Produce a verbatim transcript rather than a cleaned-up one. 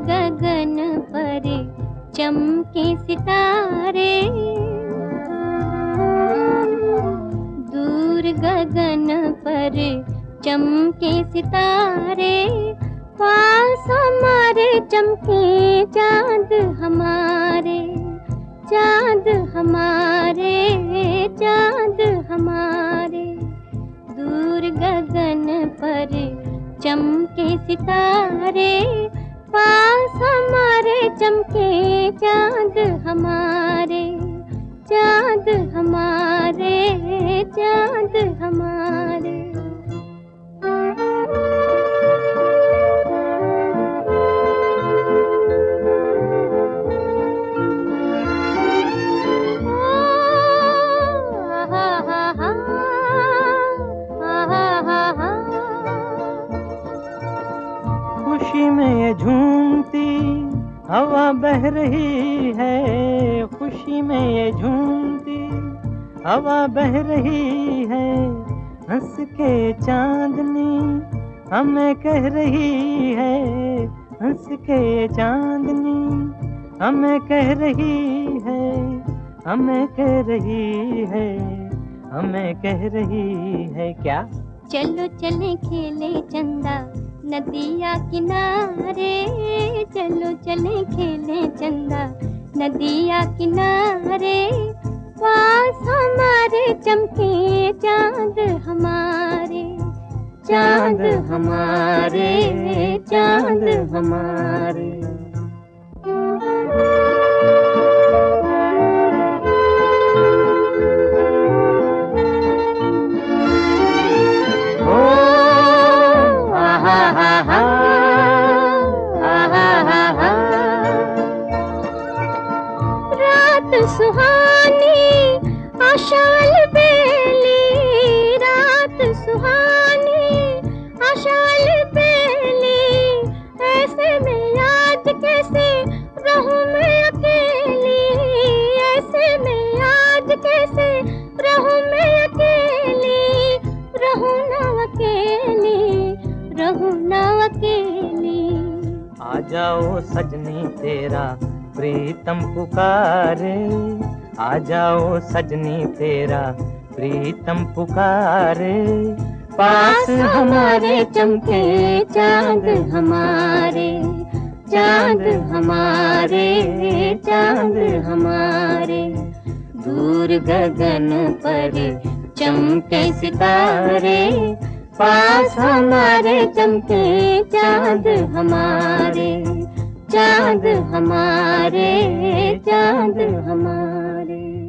गगन पर चमके सितारे, दूर गगन पर चमके सितारे, पास हमारे चमके चांद हमारे, चांद हमारे, चांद हमारे। दूर गगन पर चमके सितारे, पास हमारे चमके चांद हमारे, चांद हमारे, चांद हमारे। खुशी में ये झूमती हवा बह रही है, खुशी में ये झूमती हवा बह रही है, हंस के चांदनी हमें कह रही है, हंस के चांदनी हमें कह रही है, हमें कह रही है, हमें कह रही है क्या? चलो चले खेले चंदा नदिया किनारे, चलो चले खेले चंदा नदिया किनारे, पास हमारे चमके चांद हमारे, चांद हमारे, चांद हमारे। रात सुहानी आशाल बेली, रात सुहानी आशाल बेली, ऐसे में याद कैसे रहूं मैं अकेली, ऐसे में याद कैसे रहूं मैं अकेली, रहूं ना अकेली, रहूं ना अकेली। आ जाओ सजनी तेरा प्रीतम पुकारे, आ जाओ सजनी तेरा प्रीतम पुकारे, पास हमारे चमके चांद हमारे, चांद हमारे, चांद हमारे। दूर गगन पर चमके सितारे, पास हमारे चमके चांद हमारे, चांद हमारे, चांद हमारे।